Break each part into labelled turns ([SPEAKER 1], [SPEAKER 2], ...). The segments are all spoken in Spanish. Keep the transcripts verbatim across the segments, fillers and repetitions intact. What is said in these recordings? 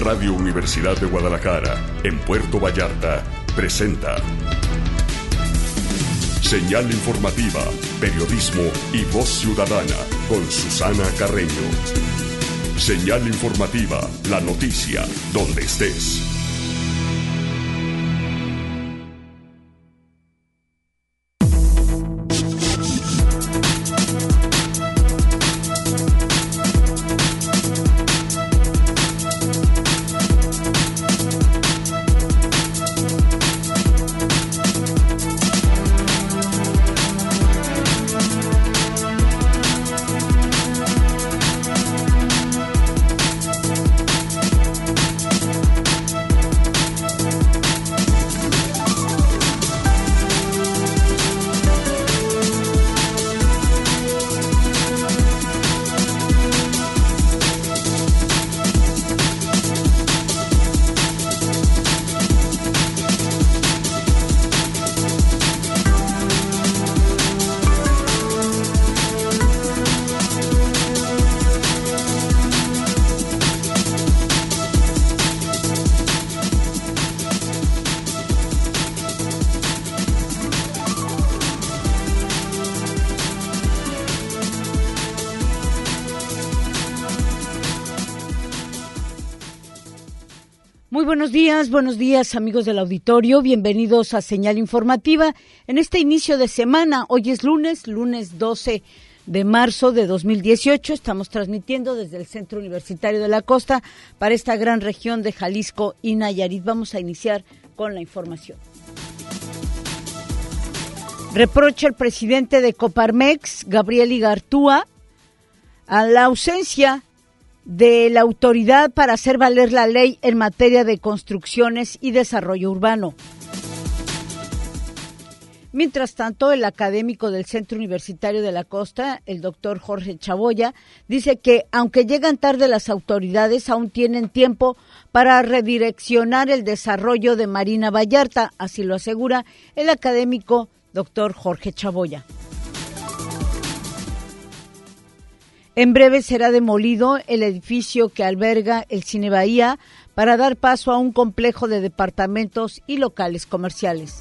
[SPEAKER 1] Radio Universidad de Guadalajara, en Puerto Vallarta, presenta Señal Informativa, Periodismo y Voz Ciudadana, con Susana Carreño. Señal Informativa, la noticia, donde estés.
[SPEAKER 2] Muy buenos días, buenos días amigos del auditorio, bienvenidos a Señal Informativa en este inicio de semana. Hoy es lunes, lunes doce de marzo de dos mil dieciocho, estamos transmitiendo desde el Centro Universitario de la Costa para esta gran región de Jalisco y Nayarit. Vamos a iniciar con la información. Reprocha el presidente de Coparmex, Gabriel Igartua, a la ausencia de la autoridad para hacer valer la ley en materia de construcciones y desarrollo urbano. Mientras tanto, el académico del Centro Universitario de la Costa, el doctor Jorge Chaboya, dice que aunque llegan tarde las autoridades, aún tienen tiempo para redireccionar el desarrollo de Marina Vallarta, así lo asegura el académico doctor Jorge Chaboya. En breve será demolido el edificio que alberga el Cine Bahía para dar paso a un complejo de departamentos y locales comerciales.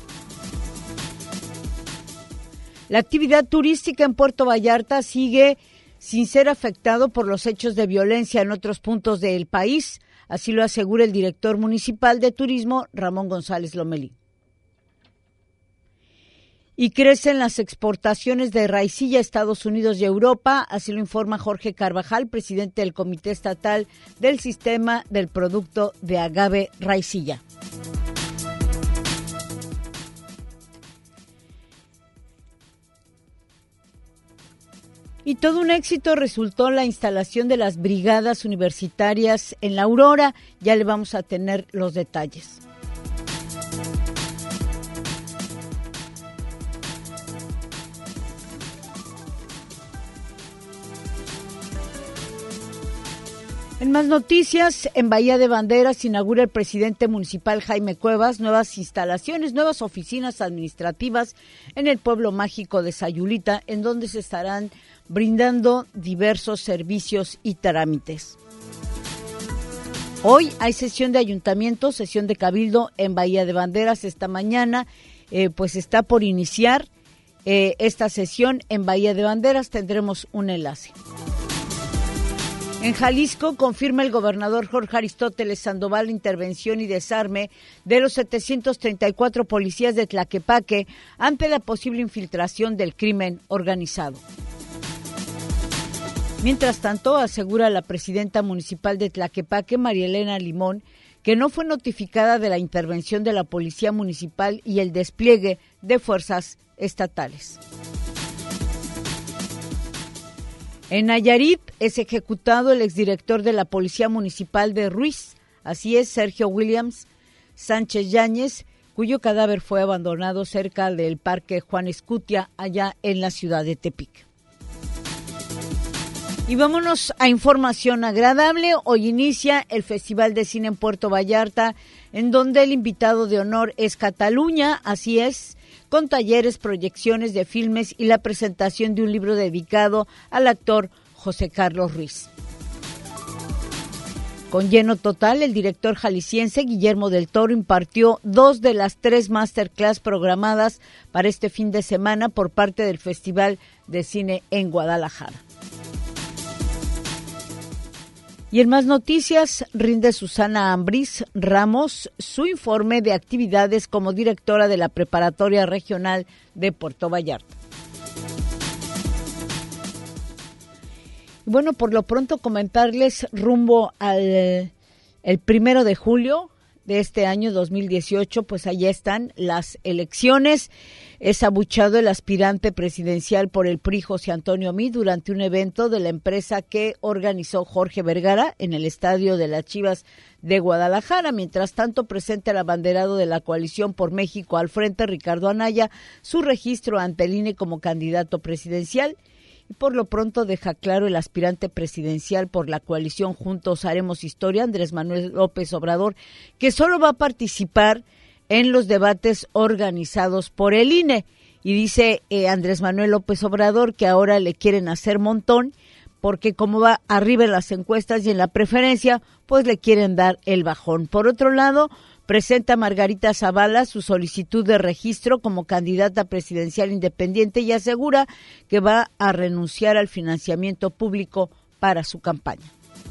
[SPEAKER 2] La actividad turística en Puerto Vallarta sigue sin ser afectado por los hechos de violencia en otros puntos del país, así lo asegura el director municipal de turismo, Ramón González Lomelí. Y crecen las exportaciones de raicilla a Estados Unidos y Europa, así lo informa Jorge Carvajal, presidente del Comité Estatal del Sistema del Producto de Agave Raicilla. Y todo un éxito resultó la instalación de las brigadas universitarias en La Aurora, ya le vamos a tener los detalles. En más noticias, en Bahía de Banderas inaugura el presidente municipal Jaime Cuevas nuevas instalaciones, nuevas oficinas administrativas en el pueblo mágico de Sayulita, en donde se estarán brindando diversos servicios y trámites. Hoy hay sesión de ayuntamiento, sesión de cabildo en Bahía de Banderas. Esta mañana eh, pues está por iniciar eh, esta sesión en Bahía de Banderas. Tendremos un enlace. En Jalisco, confirma el gobernador Jorge Aristóteles Sandoval la intervención y desarme de los setecientos treinta y cuatro policías de Tlaquepaque ante la posible infiltración del crimen organizado. Mientras tanto, asegura la presidenta municipal de Tlaquepaque, María Elena Limón, que no fue notificada de la intervención de la policía municipal y el despliegue de fuerzas estatales. En Nayarit es ejecutado el exdirector de la Policía Municipal de Ruiz, así es, Sergio Williams Sánchez Yáñez, cuyo cadáver fue abandonado cerca del Parque Juan Escutia, allá en la ciudad de Tepic. Y vámonos a información agradable. Hoy inicia el Festival de Cine en Puerto Vallarta, en donde el invitado de honor es Cataluña, así es, con talleres, proyecciones de filmes y la presentación de un libro dedicado al actor José Carlos Ruiz. Con lleno total, el director jalisciense Guillermo del Toro impartió dos de las tres masterclass programadas para este fin de semana por parte del Festival de Cine en Guadalajara. Y en más noticias, rinde Susana Ambriz Ramos su informe de actividades como directora de la Preparatoria Regional de Puerto Vallarta. Bueno, por lo pronto comentarles rumbo al el primero de julio de este año dos mil dieciocho, pues allá están las elecciones. Es abuchado el aspirante presidencial por el P R I, José Antonio Meade, durante un evento de la empresa que organizó Jorge Vergara en el estadio de las Chivas de Guadalajara. Mientras tanto, presenta el abanderado de la Coalición por México al frente, Ricardo Anaya, su registro ante el I N E como candidato presidencial. Y por lo pronto deja claro el aspirante presidencial por la coalición Juntos Haremos Historia, Andrés Manuel López Obrador, que solo va a participar en los debates organizados por el I N E. Y dice eh, Andrés Manuel López Obrador que ahora le quieren hacer montón, porque como va arriba en las encuestas y en la preferencia, pues le quieren dar el bajón. Por otro lado, presenta Margarita Zavala su solicitud de registro como candidata presidencial independiente y asegura que va a renunciar al financiamiento público para su campaña.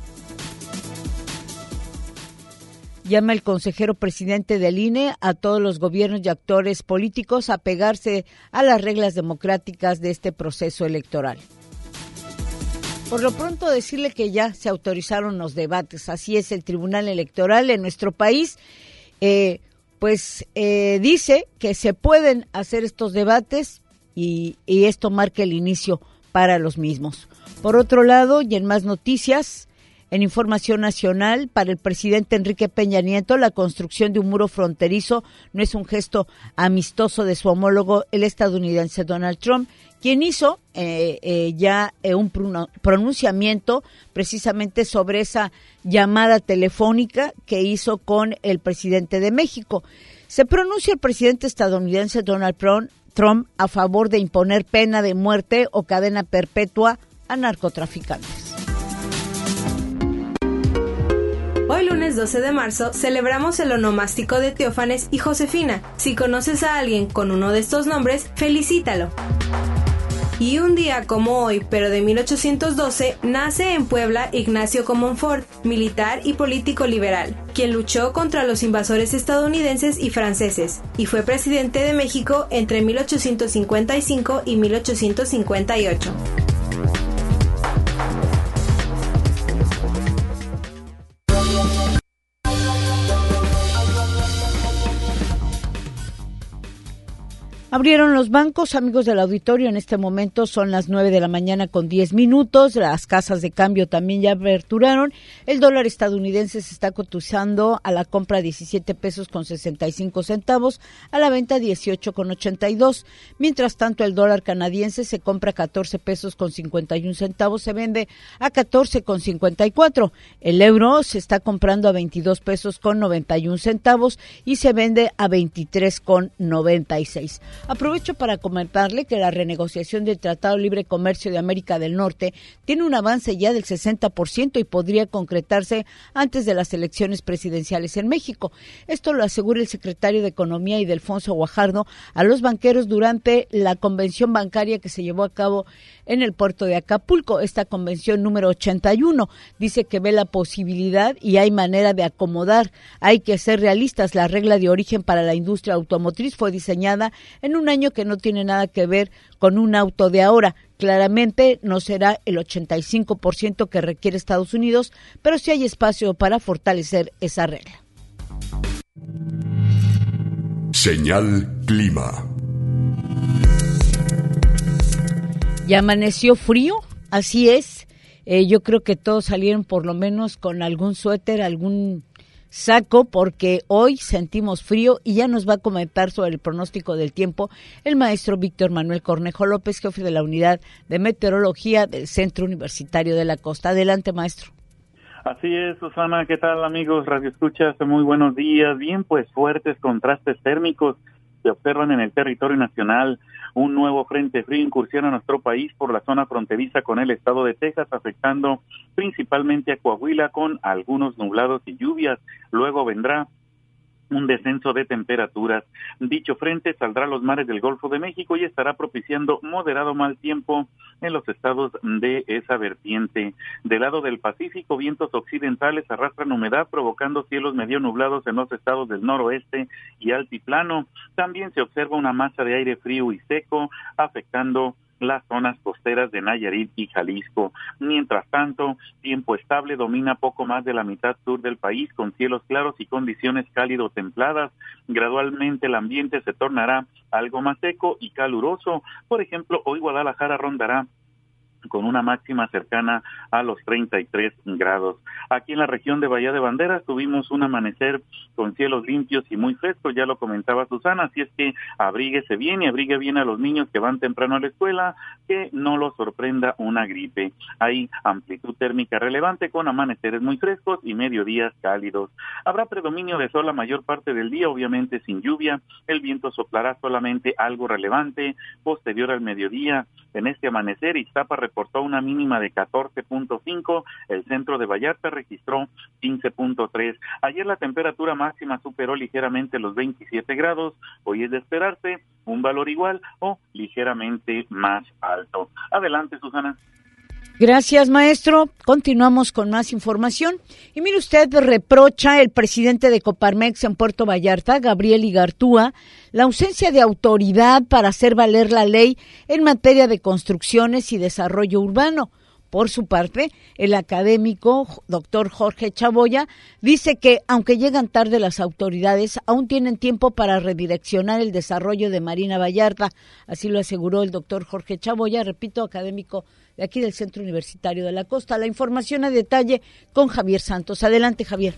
[SPEAKER 2] Llama el consejero presidente del I N E a todos los gobiernos y actores políticos a pegarse a las reglas democráticas de este proceso electoral. Por lo pronto decirle que ya se autorizaron los debates, así es el Tribunal Electoral en nuestro país. Eh, pues eh, dice que se pueden hacer estos debates y, y esto marca el inicio para los mismos. Por otro lado, y en más noticias, en información nacional, para el presidente Enrique Peña Nieto, la construcción de un muro fronterizo no es un gesto amistoso de su homólogo, el estadounidense Donald Trump, quien hizo eh, eh, ya eh, un pronunciamiento precisamente sobre esa llamada telefónica que hizo con el presidente de México. Se pronuncia el presidente estadounidense Donald Trump a favor de imponer pena de muerte o cadena perpetua a narcotraficantes.
[SPEAKER 3] Hoy lunes doce de marzo celebramos el onomástico de Teófanes y Josefina. Si conoces a alguien con uno de estos nombres, felicítalo. Y un día como hoy, pero de mil ochocientos doce, nace en Puebla Ignacio Comonfort, militar y político liberal, quien luchó contra los invasores estadounidenses y franceses, y fue presidente de México entre mil ochocientos cincuenta y cinco y mil ochocientos cincuenta y ocho.
[SPEAKER 2] Abrieron los bancos, amigos del auditorio, en este momento son las nueve de la mañana con diez minutos, las casas de cambio también ya aperturaron, el dólar estadounidense se está cotizando a la compra diecisiete pesos con sesenta y cinco centavos, a la venta dieciocho con ochenta y dos, mientras tanto el dólar canadiense se compra catorce pesos con cincuenta y un centavos, se vende a catorce con cincuenta y cuatro, el euro se está comprando a veintidós pesos con noventa y un centavos y se vende a veintitrés con noventa y seis. Aprovecho para comentarle que la renegociación del Tratado de Libre Comercio de América del Norte tiene un avance ya del sesenta por ciento y podría concretarse antes de las elecciones presidenciales en México. Esto lo asegura el secretario de Economía Ildefonso Guajardo a los banqueros durante la convención bancaria que se llevó a cabo en el puerto de Acapulco. Esta convención número ochenta y uno dice que ve la posibilidad y hay manera de acomodar. Hay que ser realistas. La regla de origen para la industria automotriz fue diseñada en un año que no tiene nada que ver con un auto de ahora. Claramente no será el ochenta y cinco por ciento que requiere Estados Unidos, pero sí hay espacio para fortalecer esa regla.
[SPEAKER 1] Señal Clima.
[SPEAKER 2] Ya amaneció frío, así es. Eh, yo creo que todos salieron por lo menos con algún suéter, algún saco, porque hoy sentimos frío y ya nos va a comentar sobre el pronóstico del tiempo el maestro Víctor Manuel Cornejo López, jefe de la Unidad de Meteorología del Centro Universitario de la Costa. Adelante, maestro.
[SPEAKER 4] Así es, Susana. ¿Qué tal, amigos? Radio Escuchas, muy buenos días. Bien, pues fuertes contrastes térmicos Se observan en el territorio nacional. Un nuevo frente frío incursiona a nuestro país por la zona fronteriza con el estado de Texas, afectando principalmente a Coahuila con algunos nublados y lluvias. Luego vendrá un descenso de temperaturas. Dicho frente saldrá a los mares del Golfo de México y estará propiciando moderado mal tiempo en los estados de esa vertiente. Del lado del Pacífico, vientos occidentales arrastran humedad, provocando cielos medio nublados en los estados del noroeste y altiplano. También se observa una masa de aire frío y seco, afectando las zonas costeras de Nayarit y Jalisco. Mientras tanto, tiempo estable domina poco más de la mitad sur del país, con cielos claros y condiciones cálido-templadas. Gradualmente el ambiente se tornará algo más seco y caluroso. Por ejemplo, hoy Guadalajara rondará con una máxima cercana a los treinta y tres grados. Aquí en la región de Bahía de Banderas tuvimos un amanecer con cielos limpios y muy frescos, ya lo comentaba Susana, así es que abríguese bien y abrigue bien a los niños que van temprano a la escuela, que no los sorprenda una gripe. Hay amplitud térmica relevante con amaneceres muy frescos y mediodías cálidos. Habrá predominio de sol la mayor parte del día, obviamente sin lluvia. El viento soplará solamente algo relevante posterior al mediodía. En este amanecer, Ixtapa reportó una mínima de catorce punto cinco, el centro de Vallarta registró quince punto tres. Ayer la temperatura máxima superó ligeramente los veintisiete grados, hoy es de esperarse un valor igual o ligeramente más alto. Adelante, Susana.
[SPEAKER 2] Gracias, maestro. Continuamos con más información. Y mire usted, reprocha el presidente de Coparmex en Puerto Vallarta, Gabriel Igartúa, la ausencia de autoridad para hacer valer la ley en materia de construcciones y desarrollo urbano. Por su parte, el académico doctor Jorge Chaboya dice que, aunque llegan tarde las autoridades, aún tienen tiempo para redireccionar el desarrollo de Marina Vallarta. Así lo aseguró el doctor Jorge Chaboya, repito, académico de aquí del Centro Universitario de la Costa. La información a detalle con Javier Santos. Adelante, Javier.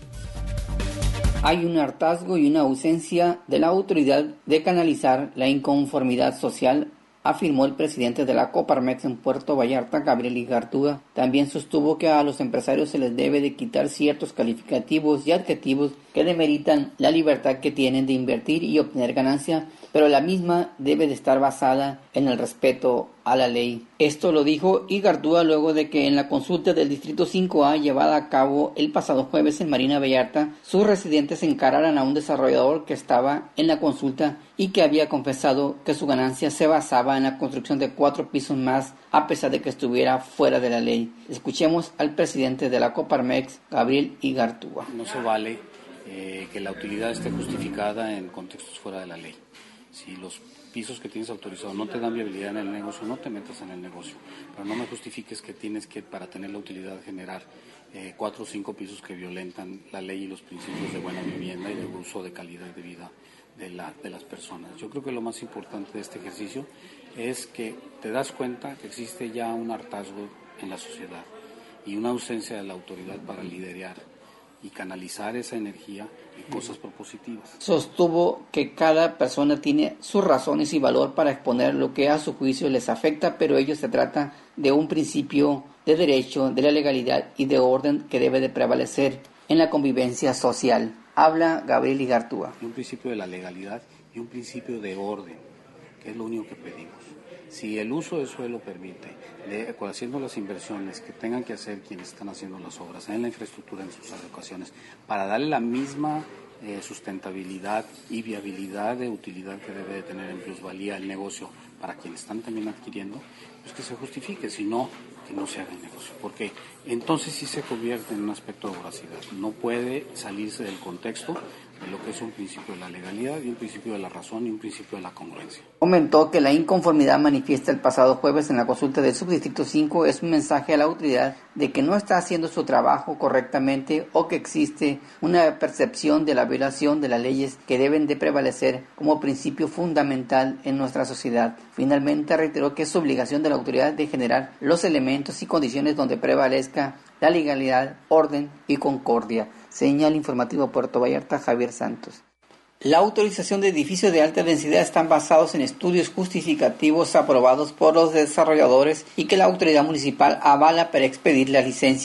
[SPEAKER 5] Hay un hartazgo y una ausencia de la autoridad de canalizar la inconformidad social, afirmó el presidente de la Coparmex en Puerto Vallarta, Gabriel Igartúa. También sostuvo que a los empresarios se les debe de quitar ciertos calificativos y adjetivos que demeritan la libertad que tienen de invertir y obtener ganancia, pero la misma debe de estar basada en el respeto a la ley. Esto lo dijo Igartúa luego de que en la consulta del Distrito cinco A llevada a cabo el pasado jueves en Marina Vallarta, sus residentes encararan a un desarrollador que estaba en la consulta y que había confesado que su ganancia se basaba en la construcción de cuatro pisos más, a pesar de que estuviera fuera de la ley. Escuchemos al presidente de la Coparmex, Gabriel Igartúa.
[SPEAKER 6] No se vale eh, que la utilidad esté justificada en contextos fuera de la ley. Si los pisos que tienes autorizados no te dan viabilidad en el negocio, no te metas en el negocio. Pero no me justifiques que tienes que, para tener la utilidad, generar eh, cuatro o cinco pisos que violentan la ley y los principios de buena vivienda y de uso de calidad de vida de, la, de las personas. Yo creo que lo más importante de este ejercicio es que te das cuenta que existe ya un hartazgo en la sociedad y una ausencia de la autoridad para liderar y canalizar esa energía en cosas propositivas.
[SPEAKER 5] Sostuvo que cada persona tiene sus razones y valor para exponer lo que a su juicio les afecta, pero ello se trata de un principio de derecho, de la legalidad y de orden que debe de prevalecer en la convivencia social. Habla Gabriel Igartúa.
[SPEAKER 6] Un principio de la legalidad y un principio de orden, que es lo único que pedimos. Si el uso del suelo permite, de, haciendo las inversiones que tengan que hacer quienes están haciendo las obras en la infraestructura, en sus adecuaciones, para darle la misma eh, sustentabilidad y viabilidad de utilidad que debe de tener en plusvalía el negocio para quienes están también adquiriendo, pues que se justifique, si no, que no se haga el negocio, porque entonces sí se convierte en un aspecto de voracidad. No puede salirse del contexto de lo que es un principio de la legalidad y un principio de la razón y un principio de la congruencia.
[SPEAKER 5] Comentó que la inconformidad manifiesta el pasado jueves en la consulta del Subdistrito cinco es un mensaje a la autoridad de que no está haciendo su trabajo correctamente o que existe una percepción de la violación de las leyes que deben de prevalecer como principio fundamental en nuestra sociedad. Finalmente reiteró que es su obligación de la autoridad de generar los elementos y condiciones donde prevalezca la legalidad, orden y concordia. Señal informativo Puerto Vallarta, Javier Santos. La autorización de edificios de alta densidad están basados en estudios justificativos aprobados por los desarrolladores y que la autoridad municipal avala para expedir las licencias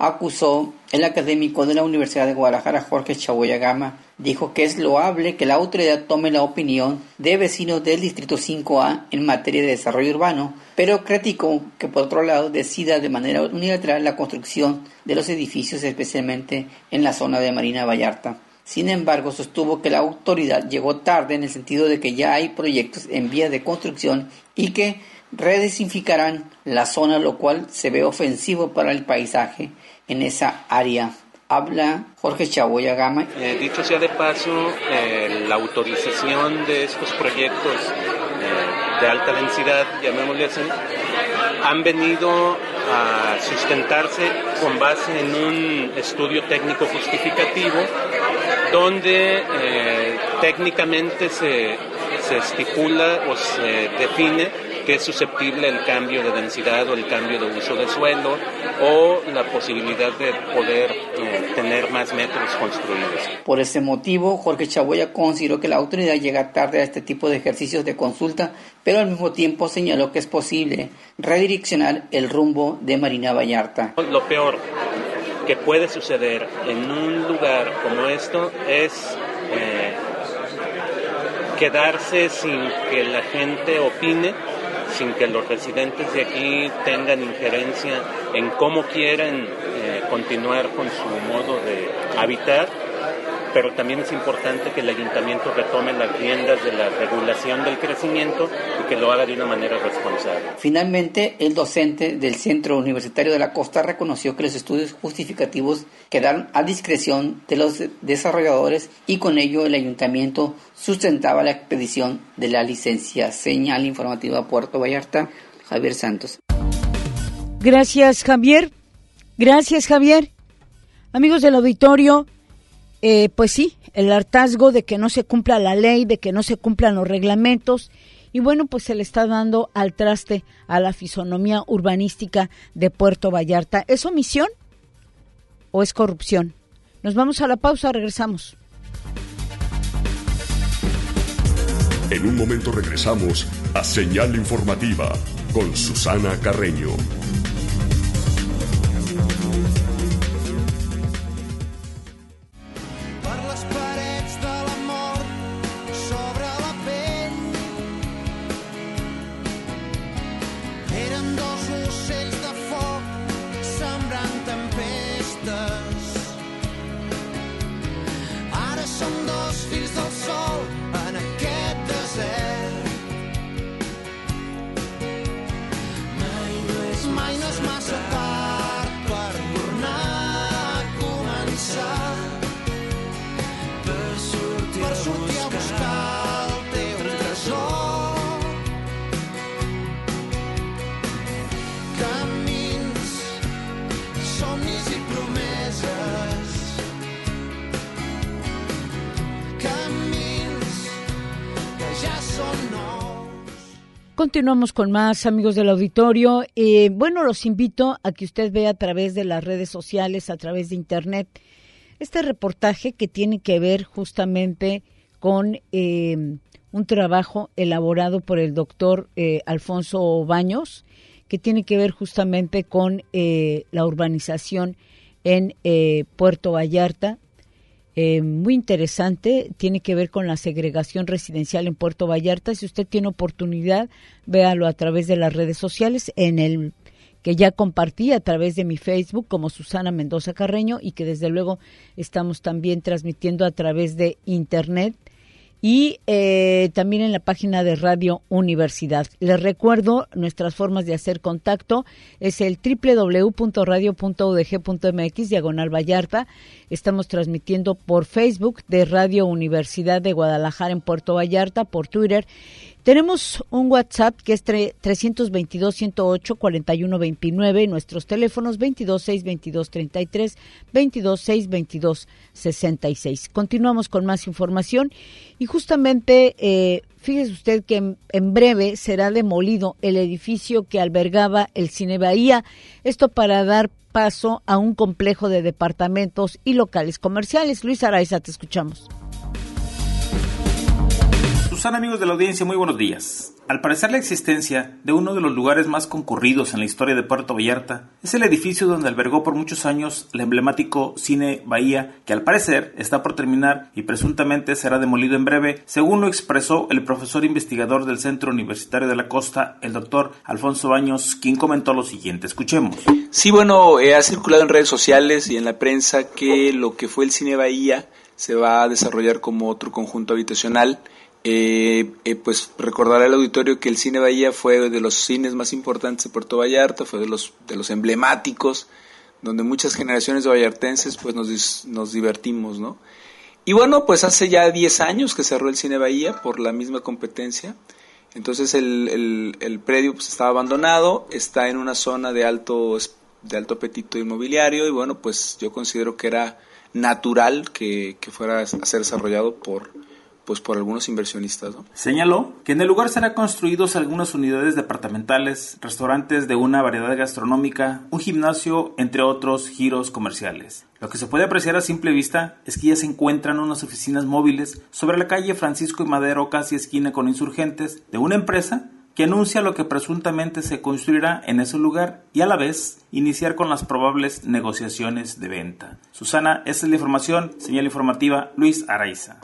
[SPEAKER 5] acusó el académico de la Universidad de Guadalajara, Jorge Chaboya Gama. Dijo que es loable que la autoridad tome la opinión de vecinos del Distrito cinco A en materia de desarrollo urbano, pero criticó que por otro lado decida de manera unilateral la construcción de los edificios, especialmente en la zona de Marina Vallarta. Sin embargo, sostuvo que la autoridad llegó tarde en el sentido de que ya hay proyectos en vías de construcción y que redesignificarán la zona, lo cual se ve ofensivo para el paisaje en esa área. Habla Jorge Chaboya Gama.
[SPEAKER 7] Eh, dicho sea de paso, eh, la autorización de estos proyectos eh, de alta densidad, llamémosle así, han venido a sustentarse con base en un estudio técnico justificativo donde eh, técnicamente se, se estipula o se define que es susceptible el cambio de densidad o el cambio de uso de suelo o la posibilidad de poder eh, tener más metros construidos.
[SPEAKER 5] Por ese motivo, Jorge Chaboya consideró que la autoridad llega tarde a este tipo de ejercicios de consulta, pero al mismo tiempo señaló que es posible redireccionar el rumbo de Marina Vallarta.
[SPEAKER 7] Lo peor que puede suceder en un lugar como esto es eh, quedarse sin que la gente opine, sin que los residentes de aquí tengan injerencia en cómo quieren eh, continuar con su modo de habitar, pero también es importante que el ayuntamiento retome las riendas de la regulación del crecimiento y que lo haga de una manera responsable.
[SPEAKER 5] Finalmente, el docente del Centro Universitario de la Costa reconoció que los estudios justificativos quedaron a discreción de los desarrolladores y con ello el ayuntamiento sustentaba la expedición de la licencia. Señal informativa Puerto Vallarta, Javier Santos.
[SPEAKER 2] Gracias, Javier. Gracias, Javier. Amigos del auditorio, Eh, pues sí, el hartazgo de que no se cumpla la ley, de que no se cumplan los reglamentos, y bueno, pues se le está dando al traste a la fisonomía urbanística de Puerto Vallarta. ¿Es omisión o es corrupción? Nos vamos a la pausa, regresamos.
[SPEAKER 1] En un momento regresamos a Señal Informativa con Susana Carreño.
[SPEAKER 2] Continuamos con más, amigos del auditorio. Eh, bueno, los invito a que usted vea a través de las redes sociales, a través de internet, este reportaje que tiene que ver justamente con eh, un trabajo elaborado por el doctor eh, Alfonso Baños, que tiene que ver justamente con eh, la urbanización en eh, Puerto Vallarta. Eh, muy interesante, tiene que ver con la segregación residencial en Puerto Vallarta. Si usted tiene oportunidad, véalo a través de las redes sociales, en el que ya compartí a través de mi Facebook como Susana Mendoza Carreño, y que desde luego estamos también transmitiendo a través de internet y eh, también en la página de Radio Universidad. Les recuerdo nuestras formas de hacer contacto, es el doble u doble u doble u punto radio punto u d g punto m x diagonal Vallarta. Estamos transmitiendo por Facebook de Radio Universidad de Guadalajara en Puerto Vallarta, por Twitter. Tenemos un WhatsApp que es trescientos veintidós, ciento ocho, cuarenta y uno veintinueve, nuestros teléfonos veintidós, seis, veintidós, treinta y tres, veintidós, seis, veintidós, sesenta y seis. Continuamos con más información y justamente eh, fíjese usted que en, en breve será demolido el edificio que albergaba el Cine Bahía, esto para dar paso a un complejo de departamentos y locales comerciales. Luis Araiza, te escuchamos.
[SPEAKER 8] Susana, amigos de la audiencia, muy buenos días. Al parecer, la existencia de uno de los lugares más concurridos en la historia de Puerto Vallarta es el edificio donde albergó por muchos años el emblemático Cine Bahía, que al parecer está por terminar y presuntamente será demolido en breve, según lo expresó el profesor investigador del Centro Universitario de la Costa, el doctor Alfonso Baños, quien comentó lo siguiente. Escuchemos.
[SPEAKER 9] Sí, bueno, eh, ha circulado en redes sociales y en la prensa que lo que fue el Cine Bahía se va a desarrollar como otro conjunto habitacional. Eh, eh, pues recordará al auditorio que el Cine Bahía fue de los cines más importantes de Puerto Vallarta, fue de los de los emblemáticos, donde muchas generaciones de vallartenses pues nos, nos divertimos, ¿no? Y bueno, pues hace ya diez años que cerró el Cine Bahía por la misma competencia. Entonces el, el, el predio pues estaba abandonado, está en una zona de alto, de alto apetito inmobiliario y bueno, pues yo considero que era natural que, que fuera a ser desarrollado por pues por algunos inversionistas, ¿no?
[SPEAKER 8] Señaló que en el lugar serán construidos algunas unidades departamentales, restaurantes de una variedad gastronómica, un gimnasio, entre otros giros comerciales. Lo que se puede apreciar a simple vista es que ya se encuentran unas oficinas móviles sobre la calle Francisco y Madero, casi esquina con Insurgentes, de una empresa que anuncia lo que presuntamente se construirá en ese lugar y a la vez iniciar con las probables negociaciones de venta. Susana, esa es la información. Señal informativa, Luis Araiza.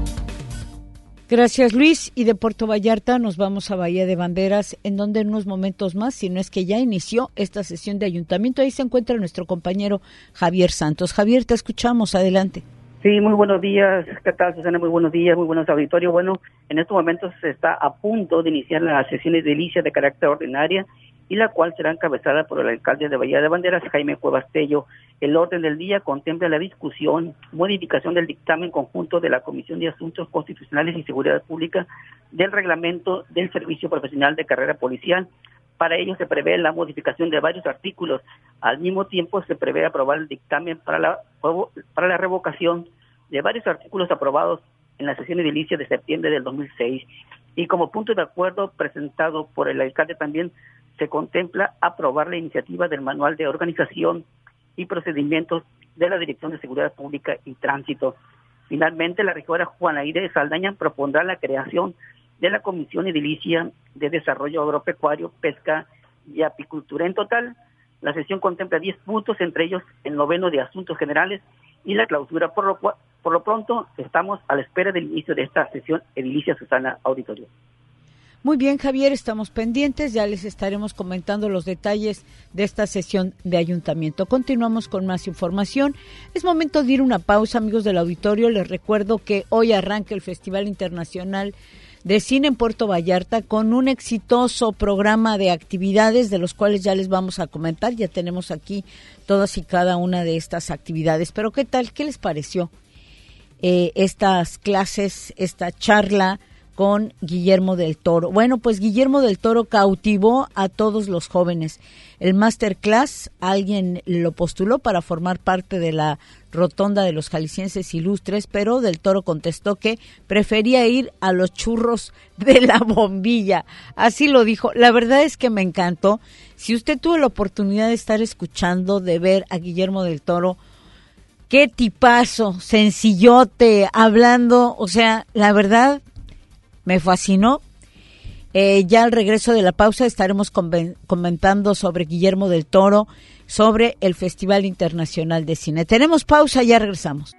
[SPEAKER 2] Gracias, Luis. Y de Puerto Vallarta nos vamos a Bahía de Banderas, en donde en unos momentos más, si no es que ya inició esta sesión de ayuntamiento, ahí se encuentra nuestro compañero Javier Santos. Javier, te escuchamos, adelante.
[SPEAKER 10] Sí, muy buenos días. ¿Qué tal, Susana? Muy buenos días, muy buenos auditorios. Bueno, en estos momentos se está a punto de iniciar las sesiones de edilicia de carácter ordinaria y la cual será encabezada por el alcalde de Bahía de Banderas, Jaime Cuevas Tello. El orden del día contempla la discusión, modificación del dictamen conjunto de la Comisión de Asuntos Constitucionales y Seguridad Pública del reglamento del Servicio Profesional de Carrera Policial. Para ello se prevé la modificación de varios artículos. Al mismo tiempo se prevé aprobar el dictamen para la, para la revocación de varios artículos aprobados en la sesión edilicia de septiembre del dos mil seis. Y como punto de acuerdo presentado por el alcalde también se contempla aprobar la iniciativa del Manual de Organización y Procedimientos de la Dirección de Seguridad Pública y Tránsito. Finalmente, la regidora Juana Aide Saldaña propondrá la creación de la Comisión Edilicia de Desarrollo Agropecuario, Pesca y Apicultura. En total, la sesión contempla diez puntos, entre ellos el noveno de Asuntos Generales y la clausura. Por lo, cual, por lo pronto, estamos a la espera del inicio de esta sesión edilicia, Susana, auditorio.
[SPEAKER 2] Muy bien, Javier, estamos pendientes, ya les estaremos comentando los detalles de esta sesión de ayuntamiento. Continuamos con más información. Es momento de ir a una pausa, amigos del auditorio. Les recuerdo que hoy arranca el Festival Internacional de Cine en Puerto Vallarta con un exitoso programa de actividades de los cuales ya les vamos a comentar. Ya tenemos aquí todas y cada una de estas actividades. Pero ¿qué tal? ¿Qué les pareció eh, estas clases, esta charla con Guillermo del Toro? Bueno, pues Guillermo del Toro cautivó a todos los jóvenes. El masterclass, alguien lo postuló para formar parte de la rotonda de los jaliscienses ilustres, pero del Toro contestó que prefería ir a los churros de la bombilla. Así lo dijo. La verdad es que me encantó. Si usted tuvo la oportunidad de estar escuchando, de ver a Guillermo del Toro, qué tipazo, sencillote, hablando, o sea, la verdad me fascinó. Eh, ya al regreso de la pausa estaremos conven- comentando sobre Guillermo del Toro, sobre el Festival Internacional de Cine. Tenemos pausa, ya regresamos.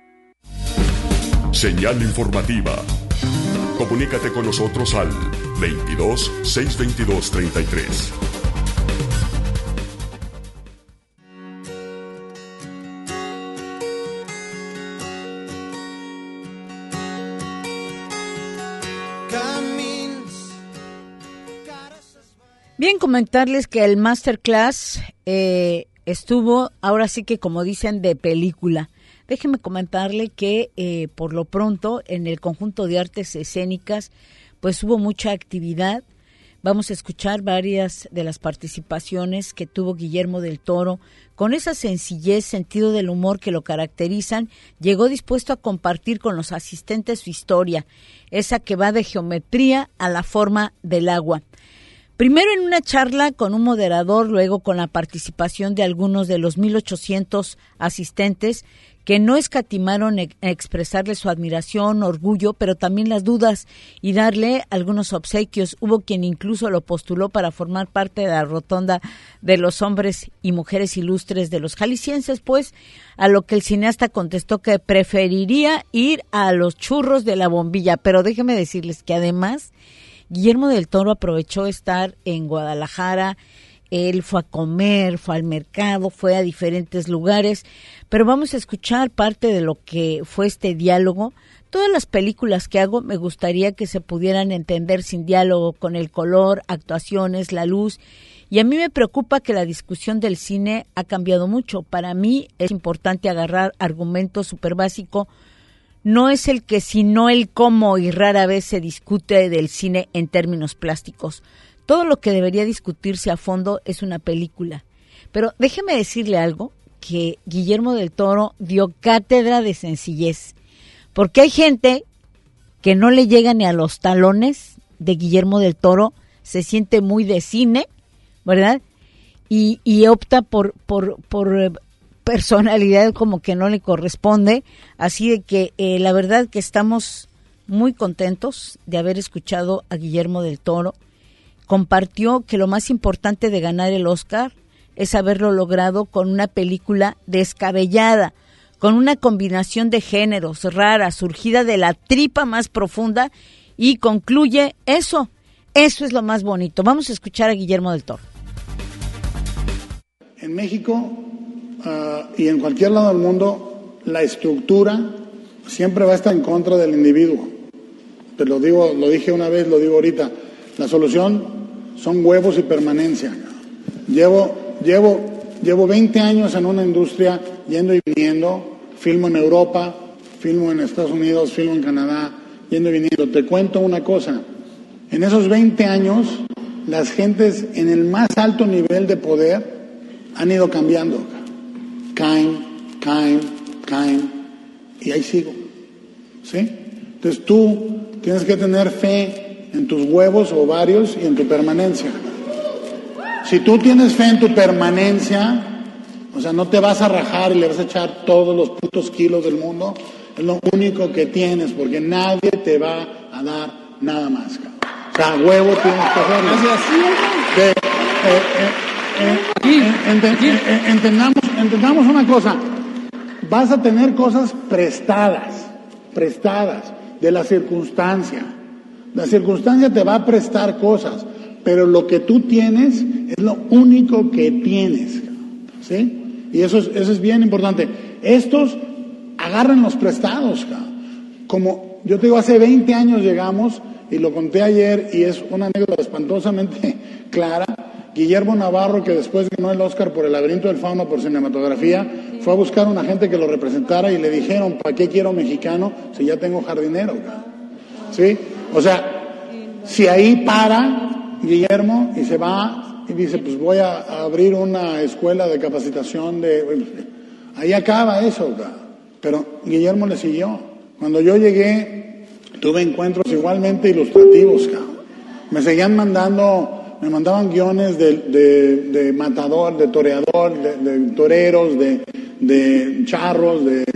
[SPEAKER 1] Señal informativa. Comunícate con nosotros al veintidós, seiscientos veintidós, treinta y tres.
[SPEAKER 2] Bien, comentarles que el masterclass eh, estuvo, ahora sí que como dicen, de película. Déjenme comentarle que eh, por lo pronto en el conjunto de artes escénicas pues hubo mucha actividad. Vamos a escuchar varias de las participaciones que tuvo Guillermo del Toro. Con esa sencillez, sentido del humor que lo caracterizan, llegó dispuesto a compartir con los asistentes su historia, esa que va de geometría a la forma del agua. Primero en una charla con un moderador, luego con la participación de algunos de los mil ochocientos asistentes que no escatimaron en expresarle su admiración, orgullo, pero también las dudas y darle algunos obsequios. Hubo quien incluso lo postuló para formar parte de la rotonda de los hombres y mujeres ilustres de los jaliscienses, pues, a lo que el cineasta contestó que preferiría ir a los churros de la bombilla. Pero déjenme decirles que además Guillermo del Toro aprovechó estar en Guadalajara. Él fue a comer, fue al mercado, fue a diferentes lugares, pero vamos a escuchar parte de lo que fue este diálogo. Todas las películas que hago me gustaría que se pudieran entender sin diálogo, con el color, actuaciones, la luz, y a mí me preocupa que la discusión del cine ha cambiado mucho. Para mí es importante agarrar argumentos súper básicos. No es el que, sino el cómo, y rara vez se discute del cine en términos plásticos. Todo lo que debería discutirse a fondo es una película. Pero déjeme decirle algo, que Guillermo del Toro dio cátedra de sencillez. Porque hay gente que no le llega ni a los talones de Guillermo del Toro, se siente muy de cine, ¿verdad? Y, y opta por, por, por personalidad como que no le corresponde. Así de que eh, la verdad que estamos muy contentos de haber escuchado a Guillermo del Toro. Compartió que lo más importante de ganar el Oscar es haberlo logrado con una película descabellada, con una combinación de géneros rara, surgida de la tripa más profunda, y concluye eso, eso es lo más bonito. Vamos a escuchar a Guillermo del Toro.
[SPEAKER 11] En México uh, y en cualquier lado del mundo, la estructura siempre va a estar en contra del individuo. Te lo digo, lo dije una vez, lo digo ahorita. La solución son huevos y permanencia. Llevo, llevo, llevo veinte años en una industria yendo y viniendo, filmo en Europa, filmo en Estados Unidos, filmo en Canadá, yendo y viniendo. Te cuento una cosa, en esos veinte años, las gentes en el más alto nivel de poder han ido cambiando. Caen, caen, caen, y ahí sigo. ¿Sí? Entonces tú tienes que tener fe en tus huevos, ovarios y en tu permanencia. Si tú tienes fe en tu permanencia, o sea, no te vas a rajar y le vas a echar todos los putos kilos del mundo, es lo único que tienes, porque nadie te va a dar nada más. O sea, huevo tienes que hacerlo. De, eh, eh, eh, ent- eh, entendamos, entendamos una cosa, vas a tener cosas prestadas, prestadas de la circunstancia. La circunstancia te va a prestar cosas, pero lo que tú tienes es lo único que tienes, ¿sí? Y eso es, eso es bien importante. Estos agarran los prestados, como yo te digo, hace veinte años llegamos, y lo conté ayer, y es una anécdota espantosamente clara. Guillermo Navarro, que después ganó el Oscar por El laberinto del fauno por cinematografía, fue a buscar a una gente que lo representara y le dijeron, ¿para qué quiero mexicano si ya tengo jardinero? ¿Sí? O sea, si ahí para Guillermo y se va y dice, pues voy a, a abrir una escuela de capacitación de... Ahí acaba eso, pero Guillermo le siguió. Cuando yo llegué, tuve encuentros igualmente ilustrativos, me seguían mandando, me mandaban guiones de, de, de matador, de toreador, de, de toreros, de, de charros, de,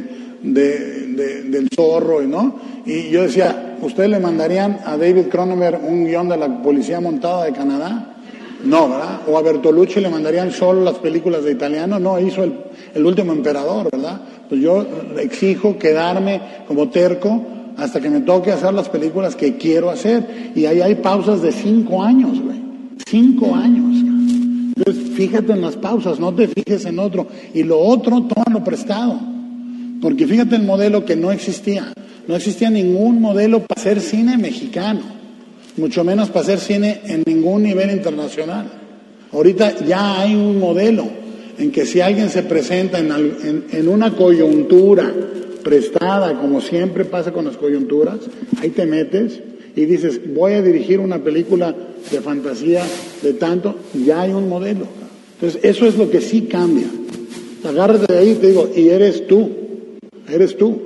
[SPEAKER 11] de, de, del zorro, ¿no? Y yo decía, ¿ustedes le mandarían a David Cronenberg un guión de la Policía Montada de Canadá? No, ¿verdad? O a Bertolucci le mandarían solo las películas de italiano, no, hizo el, el último emperador, ¿verdad? Pues yo exijo quedarme como terco hasta que me toque hacer las películas que quiero hacer. Y ahí hay pausas de cinco años, güey. Cinco años. Entonces, fíjate en las pausas, no te fijes en otro. Y lo otro, tómalo prestado. Porque fíjate el modelo que no existía. No existía ningún modelo para hacer cine mexicano, mucho menos para hacer cine en ningún nivel internacional. Ahorita ya hay un modelo en que si alguien se presenta en, en, en una coyuntura prestada, como siempre pasa con las coyunturas, ahí te metes y dices, voy a dirigir una película de fantasía de tanto, ya hay un modelo. Entonces eso es lo que sí cambia. Agárrate de ahí y te digo, y eres tú, eres tú.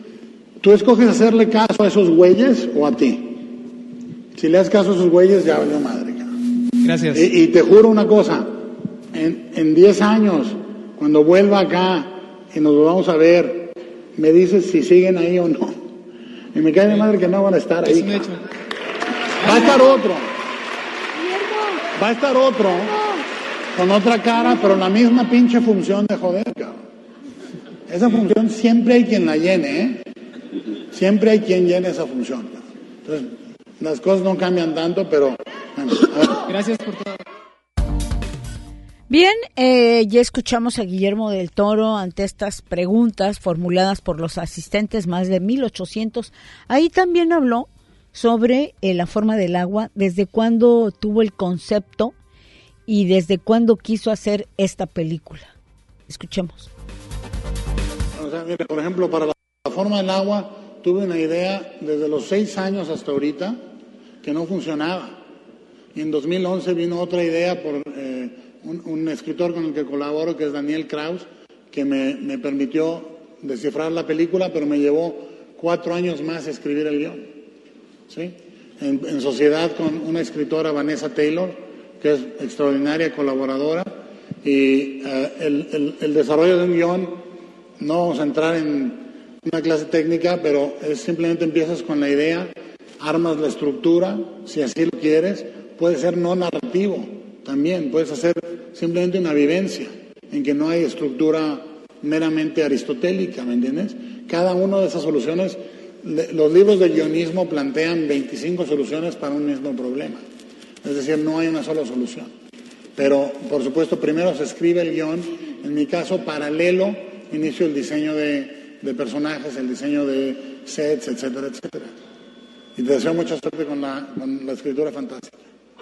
[SPEAKER 11] ¿Tú escoges hacerle caso a esos güeyes o a ti? Si le das caso a esos güeyes, ya valió madre.
[SPEAKER 12] Gracias.
[SPEAKER 11] Y, y te juro una cosa, en, en diez años, cuando vuelva acá y nos volvamos a ver, me dices si siguen ahí o no. Y me cae de madre que no van a estar ahí. Va a estar otro. Va a estar otro. Con otra cara, pero la misma pinche función de joder, cabrón. Esa función siempre hay quien la llene, ¿eh? Siempre hay quien llene esa función. Entonces, las cosas no cambian tanto, pero... Bueno,
[SPEAKER 12] gracias por todo.
[SPEAKER 2] Bien, eh, ya escuchamos a Guillermo del Toro ante estas preguntas formuladas por los asistentes, más de mil ochocientos. Ahí también habló sobre eh, la forma del agua, desde cuándo tuvo el concepto y desde cuándo quiso hacer esta película. Escuchemos.
[SPEAKER 11] O sea, mire, por ejemplo, para la, la forma del agua tuve una idea desde los seis años hasta ahorita que no funcionaba. Y en dos mil once vino otra idea por eh, un, un escritor con el que colaboro, que es Daniel Kraus, que me, me permitió descifrar la película, pero me llevó cuatro años más escribir el guión. ¿Sí? En, en sociedad con una escritora, Vanessa Taylor, que es extraordinaria colaboradora, y uh, el, el, el desarrollo de un guión, no vamos a entrar en una clase técnica, pero es simplemente empiezas con la idea, armas la estructura, si así lo quieres, puede ser no narrativo también, puedes hacer simplemente una vivencia, en que no hay estructura meramente aristotélica, ¿me entiendes? Cada una de esas soluciones, los libros de guionismo plantean veinticinco soluciones para un mismo problema. Es decir, no hay una sola solución. Pero, por supuesto, primero se escribe el guión. En mi caso, paralelo, inicio el diseño de, de personajes, el diseño de sets, etcétera, etcétera. Y te deseo mucha suerte con la, con la escritura fantástica.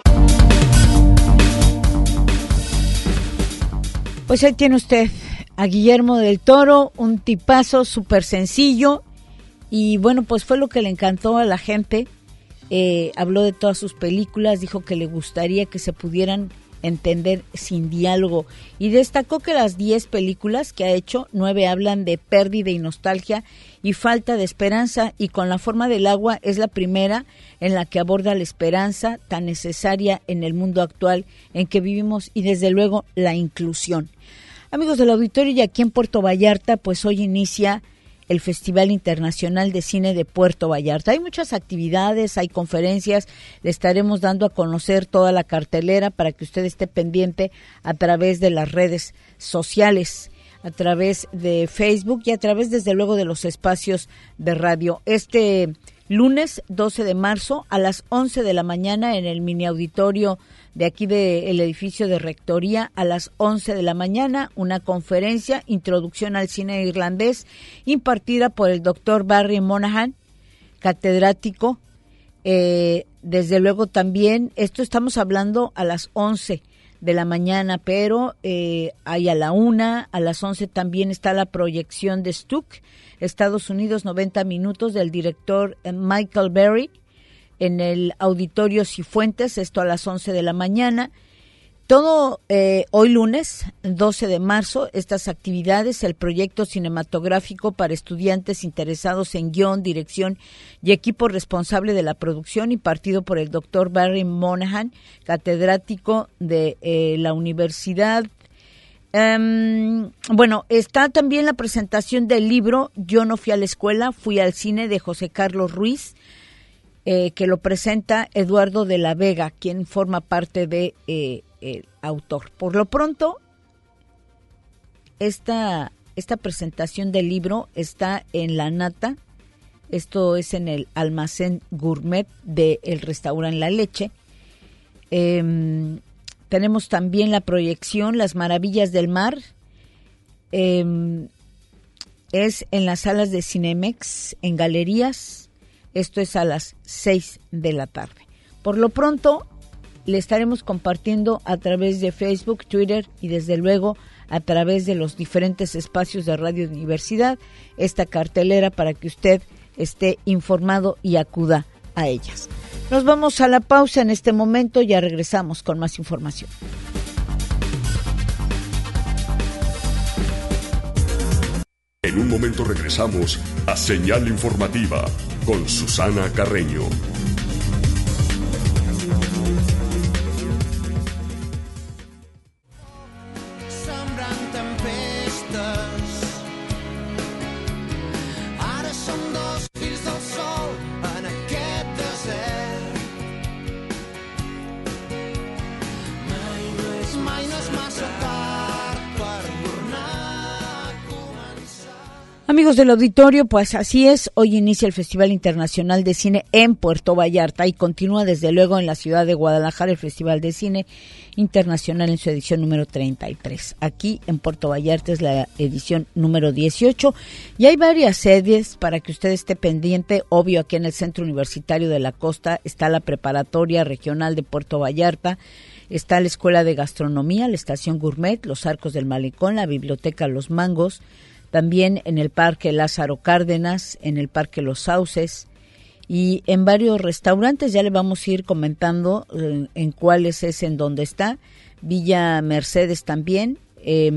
[SPEAKER 2] Pues ahí tiene usted a Guillermo del Toro, un tipazo súper sencillo. Y bueno, pues fue lo que le encantó a la gente. Eh, habló de todas sus películas, dijo que le gustaría que se pudieran entender sin diálogo y destacó que las diez películas que ha hecho, nueve hablan de pérdida y nostalgia y falta de esperanza, y Con la forma del agua es la primera en la que aborda la esperanza tan necesaria en el mundo actual en que vivimos y desde luego la inclusión. Amigos del auditorio, y aquí en Puerto Vallarta pues hoy inicia el Festival Internacional de Cine de Puerto Vallarta. Hay muchas actividades, hay conferencias, le estaremos dando a conocer toda la cartelera para que usted esté pendiente a través de las redes sociales, a través de Facebook y a través, desde luego, de los espacios de radio. Este lunes doce de marzo a las once de la mañana en el mini auditorio de aquí del edificio de Rectoría, a las once de la mañana, una conferencia, Introducción al Cine Irlandés, impartida por el doctor Barry Monahan, catedrático. Eh, desde luego también, esto estamos hablando a las once de la mañana, pero eh, hay a la una, a las once también está la proyección de Stuck, Estados Unidos, noventa minutos, del director Michael Berry, en el Auditorio Cifuentes, esto a las once de la mañana. Todo eh, hoy lunes, doce de marzo, estas actividades, el proyecto cinematográfico para estudiantes interesados en guión, dirección y equipo responsable de la producción, impartido por el doctor Barry Monahan, catedrático de eh, la Universidad. Um, bueno, está también la presentación del libro Yo no fui a la escuela, fui al cine, de José Carlos Ruiz, eh, que lo presenta Eduardo de la Vega, quien forma parte de eh, el autor. Por lo pronto, esta, esta presentación del libro está en La Nata, esto es en el almacén gourmet del restaurante La Leche. Eh, tenemos también la proyección Las Maravillas del Mar, eh, es en las salas de Cinemex, en galerías. Esto es a las seis de la tarde. Por lo pronto, le estaremos compartiendo a través de Facebook, Twitter y desde luego a través de los diferentes espacios de Radio Universidad esta cartelera para que usted esté informado y acuda a ellas. Nos vamos a la pausa en este momento, ya regresamos con más información.
[SPEAKER 1] En un momento regresamos a Señal Informativa con Susana Carreño.
[SPEAKER 2] Amigos del auditorio, pues así es, hoy inicia el Festival Internacional de Cine en Puerto Vallarta y continúa desde luego en la ciudad de Guadalajara el Festival de Cine Internacional en su edición número treinta y tres. Aquí en Puerto Vallarta es la edición número dieciocho y hay varias sedes para que usted esté pendiente. Obvio, aquí en el Centro Universitario de la Costa está la Preparatoria Regional de Puerto Vallarta, está la Escuela de Gastronomía, la Estación Gourmet, los Arcos del Malecón, la Biblioteca Los Mangos, también en el Parque Lázaro Cárdenas, en el Parque Los Sauces y en varios restaurantes. Ya le vamos a ir comentando eh, en cuáles es en donde está. Villa Mercedes también, eh,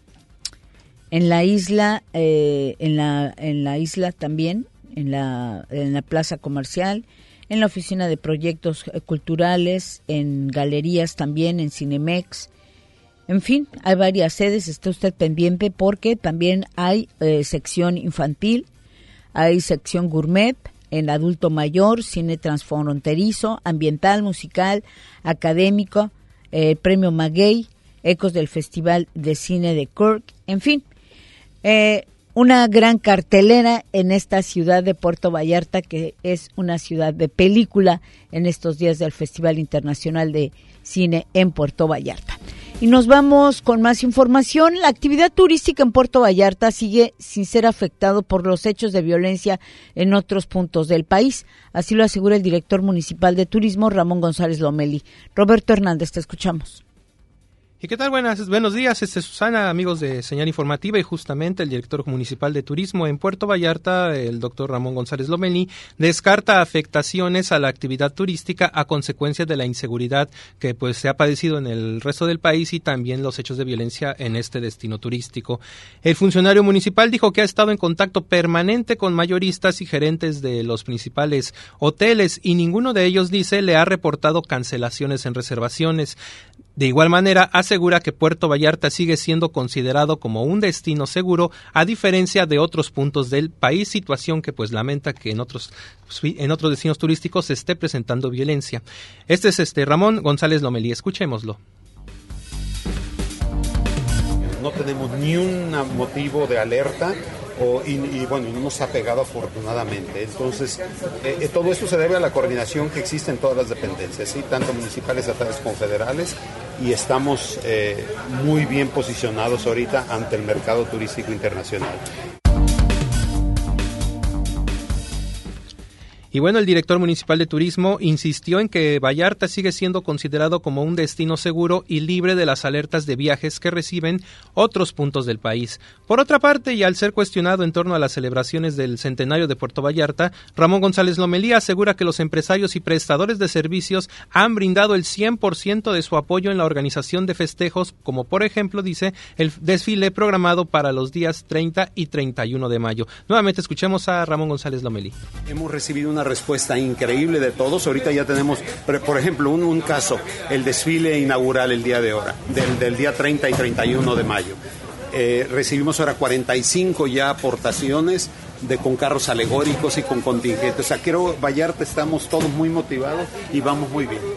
[SPEAKER 2] en la isla, eh, en la en la isla también, en la en la Plaza Comercial, en la Oficina de Proyectos Culturales, en galerías también, en Cinemex. En fin, hay varias sedes, esté usted pendiente porque también hay eh, sección infantil, hay sección gourmet, en adulto mayor, cine transfronterizo, ambiental, musical, académico, eh, premio Maguey, ecos del Festival de Cine de Cork, en fin, eh, una gran cartelera en esta ciudad de Puerto Vallarta que es una ciudad de película en estos días del Festival Internacional de Cine en Puerto Vallarta. Y nos vamos con más información. La actividad turística en Puerto Vallarta sigue sin ser afectado por los hechos de violencia en otros puntos del país. Así lo asegura el director municipal de turismo, Ramón González Lomelí. Roberto Hernández, te escuchamos.
[SPEAKER 12] ¿Y qué tal? Buenas, buenos días, este es Susana, amigos de Señal Informativa, y justamente el director municipal de turismo en Puerto Vallarta, el doctor Ramón González Lomelí, descarta afectaciones a la actividad turística a consecuencia de la inseguridad que pues se ha padecido en el resto del país y también los hechos de violencia en este destino turístico. El funcionario municipal dijo que ha estado en contacto permanente con mayoristas y gerentes de los principales hoteles y ninguno de ellos, dice, le ha reportado cancelaciones en reservaciones. De igual manera, asegura que Puerto Vallarta sigue siendo considerado como un destino seguro, a diferencia de otros puntos del país, situación que pues lamenta que en otros en otros destinos turísticos se esté presentando violencia. Este es este Ramón González Lomelí, escuchémoslo.
[SPEAKER 13] No tenemos ni un motivo de alerta. O, y, y bueno, no nos ha pegado afortunadamente. Entonces, eh, todo esto se debe a la coordinación que existe en todas las dependencias, ¿sí? Tanto municipales, estatales como federales, y estamos eh, muy bien posicionados ahorita ante el mercado turístico internacional.
[SPEAKER 12] Y bueno, el director municipal de turismo insistió en que Vallarta sigue siendo considerado como un destino seguro y libre de las alertas de viajes que reciben otros puntos del país. Por otra parte, y al ser cuestionado en torno a las celebraciones del centenario de Puerto Vallarta, Ramón González Lomelí asegura que los empresarios y prestadores de servicios han brindado el cien por ciento de su apoyo en la organización de festejos, como por ejemplo, dice, el desfile programado para los días treinta y treinta y uno de mayo. Nuevamente escuchemos a Ramón González Lomelí.
[SPEAKER 13] Hemos recibido una Una respuesta increíble de todos. Ahorita ya tenemos, por ejemplo, un, un caso, el desfile inaugural el día de ahora, del, del día treinta y treinta y uno de mayo. Eh, recibimos ahora cuarenta y cinco ya aportaciones de, con carros alegóricos y con contingentes. O sea, creo Vallarta estamos todos muy motivados y vamos muy bien.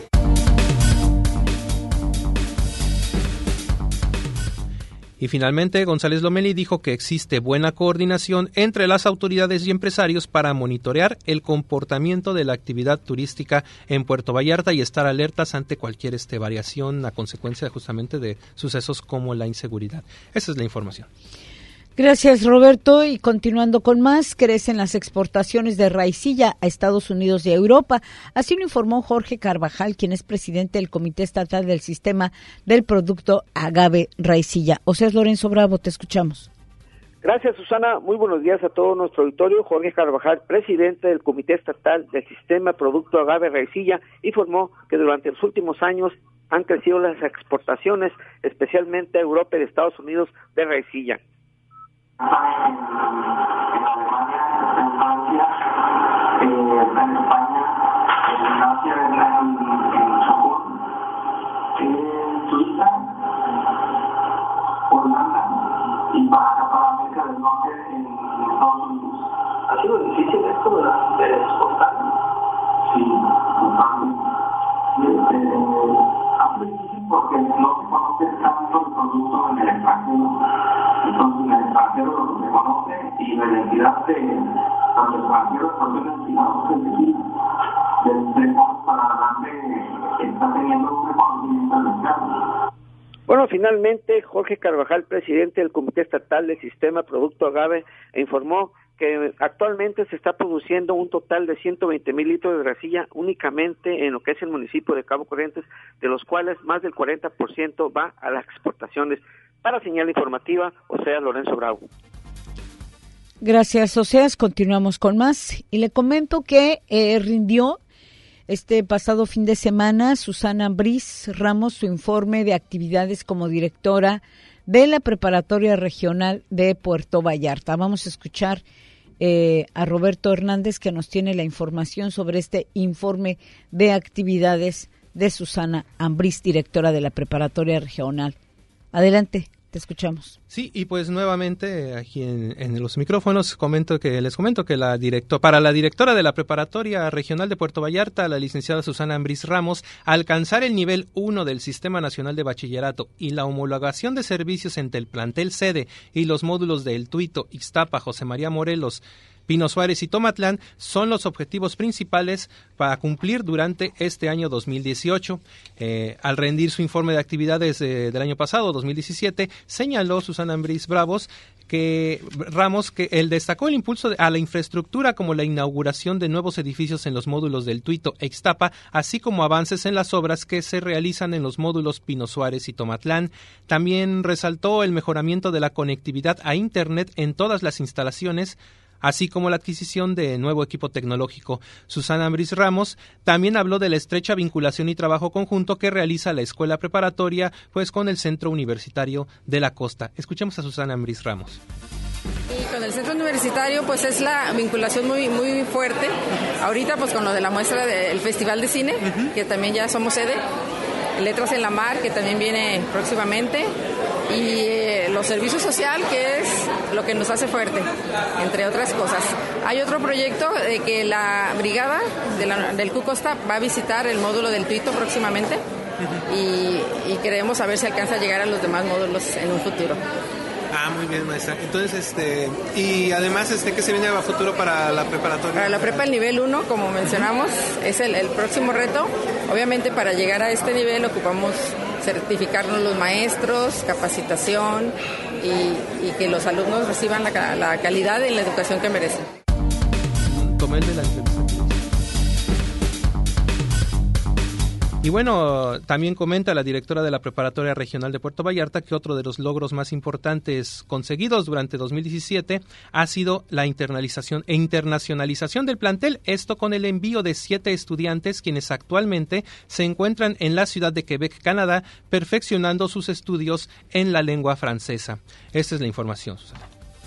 [SPEAKER 12] Y finalmente, González Lomelí dijo que existe buena coordinación entre las autoridades y empresarios para monitorear el comportamiento de la actividad turística en Puerto Vallarta y estar alertas ante cualquier este, variación a consecuencia justamente de sucesos como la inseguridad. Esa es la información.
[SPEAKER 2] Gracias, Roberto. Y continuando con más, crecen las exportaciones de raicilla a Estados Unidos y a Europa. Así lo informó Jorge Carvajal, quien es presidente del Comité Estatal del Sistema del Producto Agave Raicilla. Oseas Lorenzo Bravo, te escuchamos.
[SPEAKER 14] Gracias, Susana. Muy buenos días a todo nuestro auditorio. Jorge Carvajal, presidente del Comité Estatal del Sistema Producto Agave Raicilla, informó que durante los últimos años han crecido las exportaciones, especialmente a Europa y Estados Unidos, de raicilla.
[SPEAKER 15] En Alemania, en Francia, eh, está en España, en Asia, en, en Japón, en Suiza, Holanda y para, para América del Norte en, en Estados Unidos. ¿Ha sido difícil esto de, de exportar? Sí, totalmente. Este, ha sido difícil porque no se conoce tanto el producto en el extranjero. Entonces el extranjero lo reconoce y y la identidad de tanto extranjeros como identidad de de para darle, está teniendo un reconocimiento al mercado.
[SPEAKER 14] Bueno, finalmente, Jorge Carvajal, presidente del Comité Estatal del Sistema Producto Agave, informó que actualmente se está produciendo un total de ciento veinte mil litros de raicilla únicamente en lo que es el municipio de Cabo Corrientes, de los cuales más del cuarenta por ciento va a las exportaciones. Para Señal Informativa, Oseas Lorenzo Bravo.
[SPEAKER 2] Gracias, Oseas. Continuamos con más. Y le comento que eh, rindió este pasado fin de semana Susana Ambriz Ramos su informe de actividades como directora de la Preparatoria Regional de Puerto Vallarta. Vamos a escuchar eh, a Roberto Hernández, que nos tiene la información sobre este informe de actividades de Susana Ambriz, directora de la Preparatoria Regional. Adelante, te escuchamos.
[SPEAKER 12] Sí, y pues nuevamente aquí en, en los micrófonos comento que les comento que la directo, para la directora de la Preparatoria Regional de Puerto Vallarta, la licenciada Susana Ambriz Ramos, alcanzar el nivel uno del Sistema Nacional de Bachillerato y la homologación de servicios entre el plantel sede y los módulos de El Tuito, Ixtapa, José María Morelos, Pino Suárez y Tomatlán son los objetivos principales para cumplir durante este año dos mil dieciocho. Eh, al rendir su informe de actividades eh, del año pasado, dos mil diecisiete, señaló Susana Ambriz Bravos que Ramos que él destacó el impulso a la infraestructura como la inauguración de nuevos edificios en los módulos del Tuito e Ixtapa, así como avances en las obras que se realizan en los módulos Pino Suárez y Tomatlán. También resaltó el mejoramiento de la conectividad a Internet en todas las instalaciones, así como la adquisición de nuevo equipo tecnológico. Susana Ambriz Ramos también habló de la estrecha vinculación y trabajo conjunto que realiza la escuela preparatoria pues con el Centro Universitario de la Costa. Escuchemos a Susana Ambriz Ramos.
[SPEAKER 16] Y con el Centro Universitario pues es la vinculación muy muy fuerte. Ahorita pues con lo de la muestra del Festival de Cine, uh-huh. que también ya somos sede, Letras en la Mar, que también viene próximamente, y eh, los servicios social, que es lo que nos hace fuerte, entre otras cosas. Hay otro proyecto de que la brigada de la, del Cucosta va a visitar el módulo del Tuito próximamente, uh-huh. y, y queremos saber si alcanza a llegar a los demás módulos en un futuro.
[SPEAKER 12] Ah, muy bien, maestra. Entonces, este, y además, este, ¿qué se viene a futuro para la preparatoria?
[SPEAKER 16] Para la prepa, el nivel uno, como mencionamos, es el, el próximo reto. Obviamente, para llegar a este nivel ocupamos certificarnos los maestros, capacitación y, y que los alumnos reciban la, la calidad en la educación que merecen.
[SPEAKER 12] Tomé el de la entrevista. Y bueno, también comenta la directora de la Preparatoria Regional de Puerto Vallarta que otro de los logros más importantes conseguidos durante dos mil diecisiete ha sido la internalización e internacionalización del plantel, esto con el envío de siete estudiantes quienes actualmente se encuentran en la ciudad de Quebec, Canadá, perfeccionando sus estudios en la lengua francesa. Esta es la información, Susana.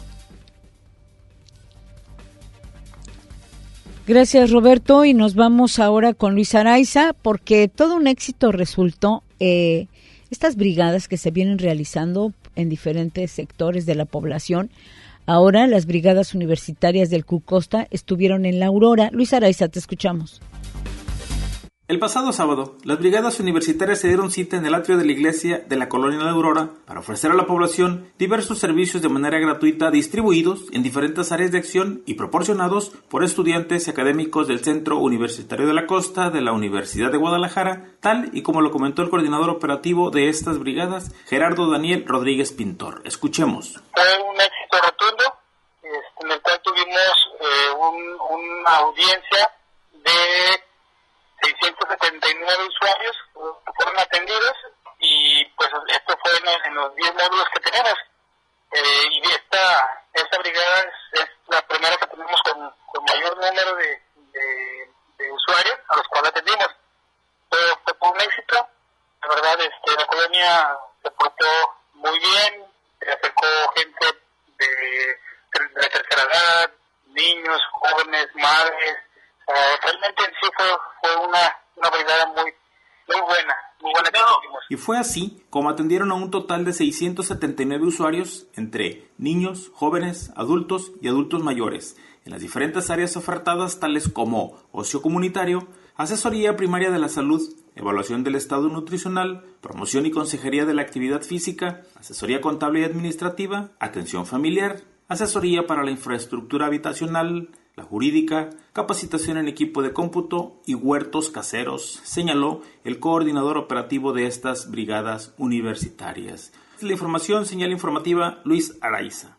[SPEAKER 2] Gracias, Roberto, y nos vamos ahora con Luis Araiza, porque todo un éxito resultó eh, estas brigadas que se vienen realizando en diferentes sectores de la población. Ahora las brigadas universitarias del Cucosta estuvieron en La Aurora. Luis Araiza, te escuchamos.
[SPEAKER 8] El pasado sábado, las brigadas universitarias se dieron cita en el atrio de la iglesia de la colonia La Aurora para ofrecer a la población diversos servicios de manera gratuita distribuidos en diferentes áreas de acción y proporcionados por estudiantes y académicos del Centro Universitario de la Costa de la Universidad de Guadalajara, tal y como lo comentó el coordinador operativo de estas brigadas, Gerardo Daniel Rodríguez Pintor. Escuchemos.
[SPEAKER 17] Fue un éxito rotundo, en el cual tuvimos eh, un, una audiencia de seiscientos setenta y nueve usuarios que fueron atendidos, y pues esto fue en, en los diez módulos que tenemos, eh, y esta esta brigada es, es la primera que tenemos con, con mayor número de, de, de usuarios a los cuales atendimos. Pero fue un éxito, la verdad. Este, la colonia se portó muy bien, se acercó gente de, de la tercera edad, niños, jóvenes, madres. Uh, realmente en sí fue, fue una, una brigada muy, muy buena, muy buena que tuvimos.
[SPEAKER 8] Y fue así como atendieron a un total de seiscientos setenta y nueve usuarios entre niños, jóvenes, adultos y adultos mayores, en las diferentes áreas ofertadas tales como ocio comunitario, asesoría primaria de la salud, evaluación del estado nutricional, promoción y consejería de la actividad física, asesoría contable y administrativa, atención familiar, asesoría para la infraestructura habitacional, la jurídica, capacitación en equipo de cómputo y huertos caseros, señaló el coordinador operativo de estas brigadas universitarias. La información, señal informativa, Luis Araiza.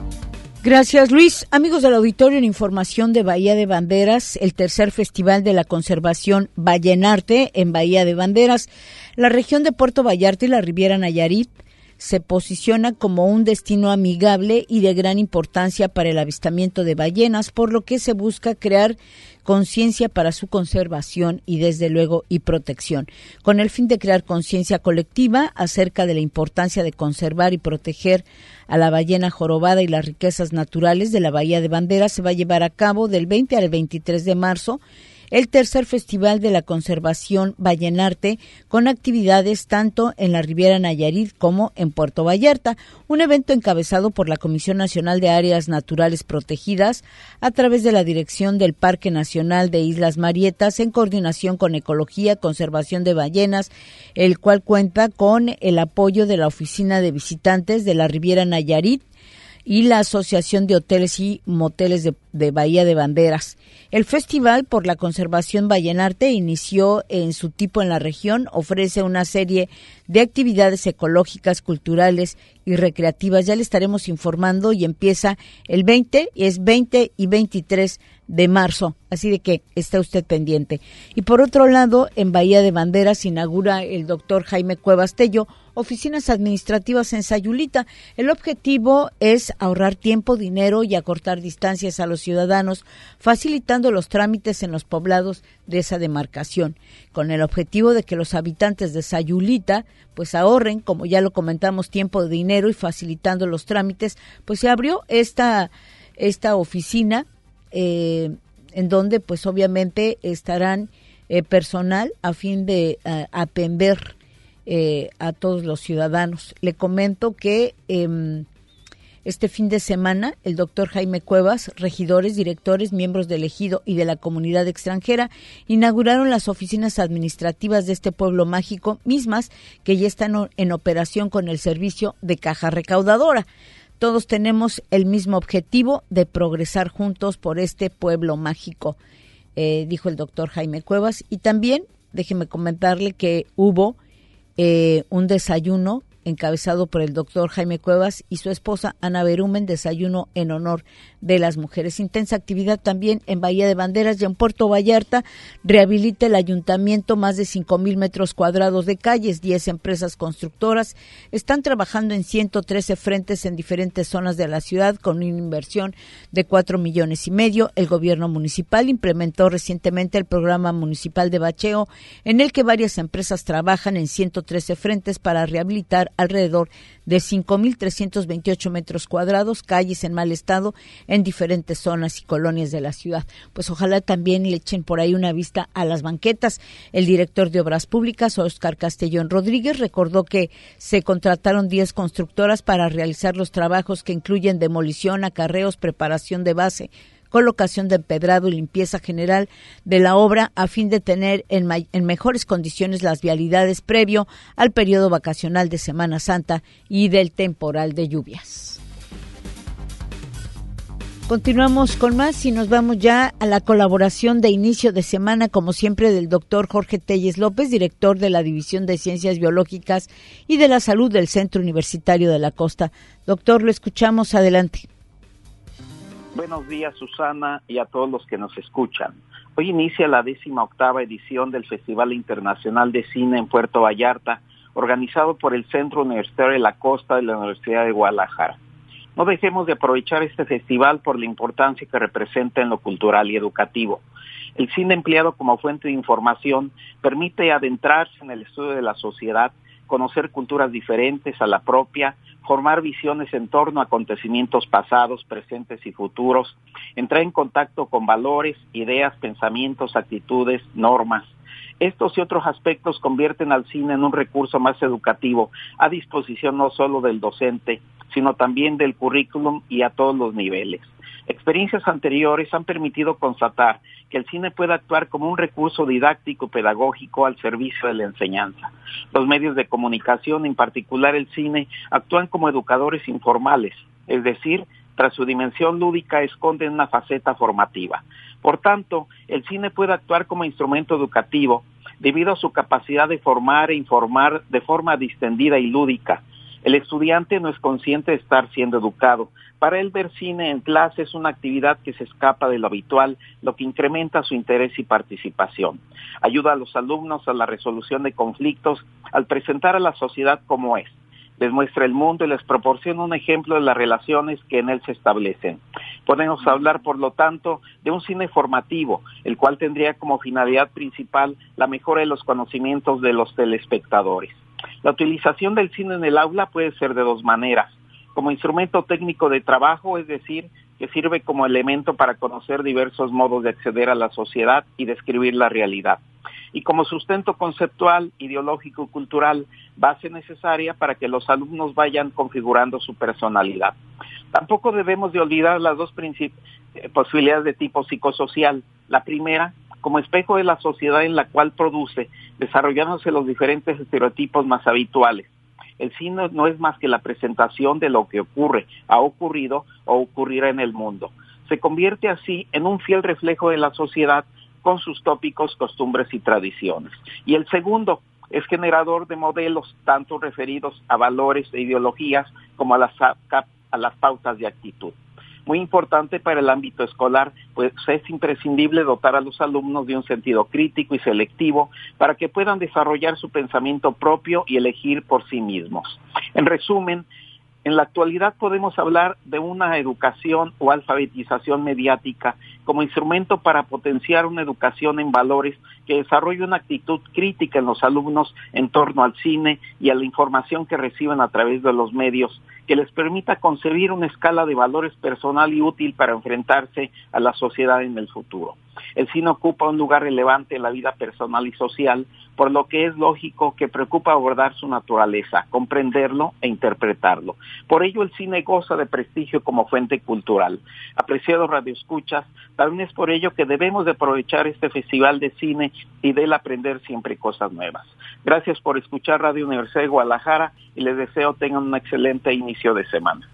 [SPEAKER 2] Gracias, Luis. Amigos del auditorio, en información de Bahía de Banderas, el tercer Festival de la Conservación Vallenarte en Bahía de Banderas, la región de Puerto Vallarta y la Riviera Nayarit se posiciona como un destino amigable y de gran importancia para el avistamiento de ballenas, por lo que se busca crear conciencia para su conservación y desde luego y protección, con el fin de crear conciencia colectiva acerca de la importancia de conservar y proteger a la ballena jorobada y las riquezas naturales de la Bahía de Banderas. Se va a llevar a cabo del veinte al veintitrés de marzo el tercer Festival de la Conservación Vallenarte, con actividades tanto en la Riviera Nayarit como en Puerto Vallarta, un evento encabezado por la Comisión Nacional de Áreas Naturales Protegidas a través de la Dirección del Parque Nacional de Islas Marietas, en coordinación con Ecología, Conservación de Ballenas, el cual cuenta con el apoyo de la Oficina de Visitantes de la Riviera Nayarit y la Asociación de Hoteles y Moteles de, de Bahía de Banderas. El Festival por la Conservación Vallenarte inició en su tipo en la región, ofrece una serie de actividades ecológicas, culturales y recreativas. Ya le estaremos informando, y empieza el veinte, y es veinte y veintitrés de marzo, así de que está usted pendiente. Y por otro lado, en Bahía de Banderas inaugura el doctor Jaime Cuevas Tello oficinas administrativas en Sayulita. El objetivo es ahorrar tiempo, dinero y acortar distancias a los ciudadanos, facilitando los trámites en los poblados de esa demarcación, con el objetivo de que los habitantes de Sayulita pues ahorren, como ya lo comentamos, tiempo, dinero y facilitando los trámites. Pues se abrió esta, esta oficina eh, en donde pues obviamente estarán eh, personal a fin de uh, atender Eh, a todos los ciudadanos. Le comento que eh, este fin de semana el doctor Jaime Cuevas, regidores, directores, miembros del ejido y de la comunidad extranjera inauguraron las oficinas administrativas de este pueblo mágico, mismas que ya están en operación con el servicio de caja recaudadora. Todos tenemos el mismo objetivo de progresar juntos por este pueblo mágico, eh, dijo el doctor Jaime Cuevas. Y también, déjeme comentarle que hubo Eh, un desayuno encabezado por el doctor Jaime Cuevas y su esposa Ana Berumen, desayuno en honor de las mujeres. Intensa actividad también en Bahía de Banderas y en Puerto Vallarta. Rehabilita el ayuntamiento más de cinco mil metros cuadrados de calles. diez empresas constructoras están trabajando en ciento trece frentes en diferentes zonas de la ciudad con una inversión de cuatro millones y medio. El gobierno municipal implementó recientemente el programa municipal de bacheo, en el que varias empresas trabajan en ciento trece frentes para rehabilitar alrededor de cinco mil trescientos veintiocho metros cuadrados, calles en mal estado en diferentes zonas y colonias de la ciudad. Pues ojalá también le echen por ahí una vista a las banquetas. El director de Obras Públicas, Óscar Castellón Rodríguez, recordó que se contrataron diez constructoras para realizar los trabajos que incluyen demolición, acarreos, preparación de base, colocación de empedrado y limpieza general de la obra, a fin de tener en, en mejores condiciones las vialidades previo al periodo vacacional de Semana Santa y del temporal de lluvias. Continuamos con más y nos vamos ya a la colaboración de inicio de semana, como siempre, del doctor Jorge Telles López, director de la División de Ciencias Biológicas y de la Salud del Centro Universitario de la Costa. Doctor, lo escuchamos, adelante.
[SPEAKER 18] Buenos días, Susana, y a todos los que nos escuchan. Hoy inicia la décima octava edición del Festival Internacional de Cine en Puerto Vallarta, organizado por el Centro Universitario de la Costa de la Universidad de Guadalajara. No dejemos de aprovechar este festival por la importancia que representa en lo cultural y educativo. El cine, empleado como fuente de información, permite adentrarse en el estudio de la sociedad, conocer culturas diferentes a la propia, formar visiones en torno a acontecimientos pasados, presentes y futuros, entrar en contacto con valores, ideas, pensamientos, actitudes, normas. Estos y otros aspectos convierten al cine en un recurso más educativo, a disposición no solo del docente, sino también del currículum y a todos los niveles. Experiencias anteriores han permitido constatar que el cine puede actuar como un recurso didáctico pedagógico al servicio de la enseñanza. Los medios de comunicación, en particular el cine, actúan como educadores informales, es decir, tras su dimensión lúdica, esconden una faceta formativa. Por tanto, el cine puede actuar como instrumento educativo debido a su capacidad de formar e informar de forma distendida y lúdica. El estudiante no es consciente de estar siendo educado. Para él, ver cine en clase es una actividad que se escapa de lo habitual, lo que incrementa su interés y participación. Ayuda a los alumnos a la resolución de conflictos al presentar a la sociedad como es. Les muestra el mundo y les proporciona un ejemplo de las relaciones que en él se establecen. Podemos hablar, por lo tanto, de un cine formativo, el cual tendría como finalidad principal la mejora de los conocimientos de los telespectadores. La utilización del cine en el aula puede ser de dos maneras: como instrumento técnico de trabajo, es decir, que sirve como elemento para conocer diversos modos de acceder a la sociedad y describir la realidad, y como sustento conceptual, ideológico y cultural, base necesaria para que los alumnos vayan configurando su personalidad. Tampoco debemos de olvidar las dos princip- eh, posibilidades de tipo psicosocial. La primera, como espejo de la sociedad en la cual produce, desarrollándose los diferentes estereotipos más habituales. El cine no es más que la presentación de lo que ocurre, ha ocurrido o ocurrirá en el mundo. Se convierte así en un fiel reflejo de la sociedad con sus tópicos, costumbres y tradiciones. Y el segundo, es generador de modelos tanto referidos a valores e ideologías como a las, a las pautas de actitud. Muy importante para el ámbito escolar, pues es imprescindible dotar a los alumnos de un sentido crítico y selectivo para que puedan desarrollar su pensamiento propio y elegir por sí mismos. En resumen, en la actualidad podemos hablar de una educación o alfabetización mediática como instrumento para potenciar una educación en valores que desarrolle una actitud crítica en los alumnos en torno al cine y a la información que reciben a través de los medios, que les permita concebir una escala de valores personal y útil para enfrentarse a la sociedad en el futuro. El cine ocupa un lugar relevante en la vida personal y social, por lo que es lógico que preocupa abordar su naturaleza, comprenderlo e interpretarlo. Por ello, el cine goza de prestigio como fuente cultural. Apreciados radioescuchas, también es por ello que debemos de aprovechar este festival de cine y de él aprender siempre cosas nuevas. Gracias por escuchar Radio Universidad de Guadalajara y les deseo tengan un excelente inicio de semana.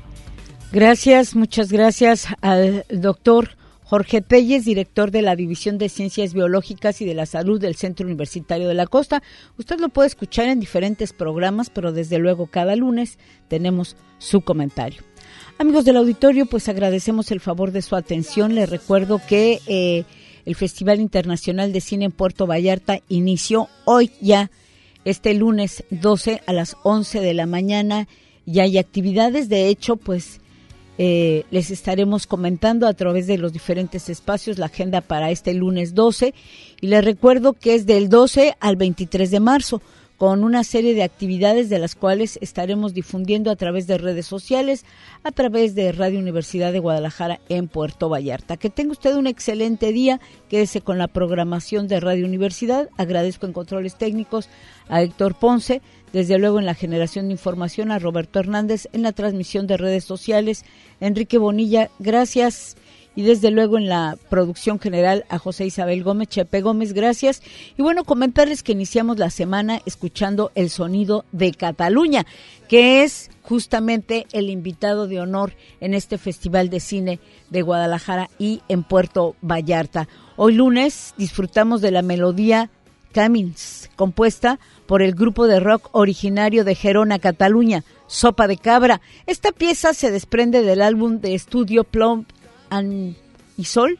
[SPEAKER 2] Gracias, muchas gracias al doctor Jorge Telles, director de la División de Ciencias Biológicas y de la Salud del Centro Universitario de la Costa. Usted lo puede escuchar en diferentes programas, pero desde luego cada lunes tenemos su comentario. Amigos del auditorio, pues agradecemos el favor de su atención. Les recuerdo que eh, el Festival Internacional de Cine en Puerto Vallarta inició hoy ya, este lunes doce a las once de la mañana. Ya hay actividades, de hecho, pues Eh, les estaremos comentando a través de los diferentes espacios la agenda para este lunes doce, y les recuerdo que es del doce al veintitrés de marzo, con una serie de actividades de las cuales estaremos difundiendo a través de redes sociales, a través de Radio Universidad de Guadalajara en Puerto Vallarta. Que tenga usted un excelente día, quédese con la programación de Radio Universidad. Agradezco en controles técnicos a Héctor Ponce, desde luego en la generación de información a Roberto Hernández, en la transmisión de redes sociales Enrique Bonilla, gracias, y desde luego en la producción general a José Isabel Gómez, Chepe Gómez, gracias. Y bueno, comentarles que iniciamos la semana escuchando el sonido de Cataluña, que es justamente el invitado de honor en este Festival de Cine de Guadalajara y en Puerto Vallarta. Hoy lunes disfrutamos de la melodía Camins, compuesta por el grupo de rock originario de Gerona, Cataluña, Sopa de Cabra. Esta pieza se desprende del álbum de estudio Plom and y Sol,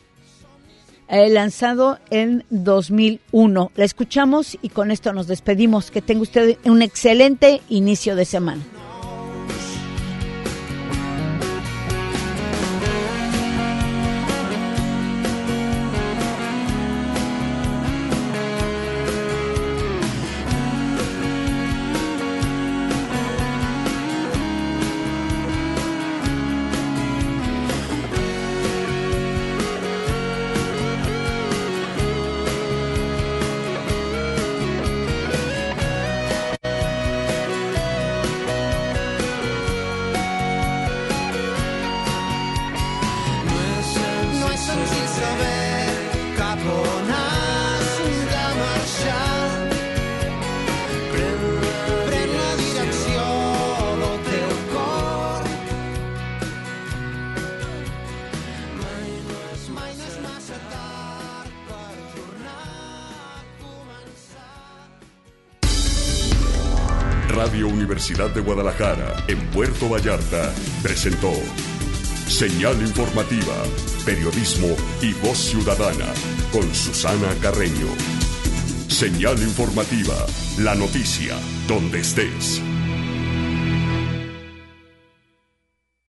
[SPEAKER 2] eh, lanzado en dos mil uno. La escuchamos y con esto nos despedimos. Que tenga usted un excelente inicio de semana.
[SPEAKER 1] Radio Universidad de Guadalajara, en Puerto Vallarta, presentó Señal Informativa, Periodismo y Voz Ciudadana, con Susana Carreño. Señal Informativa, la noticia, donde estés.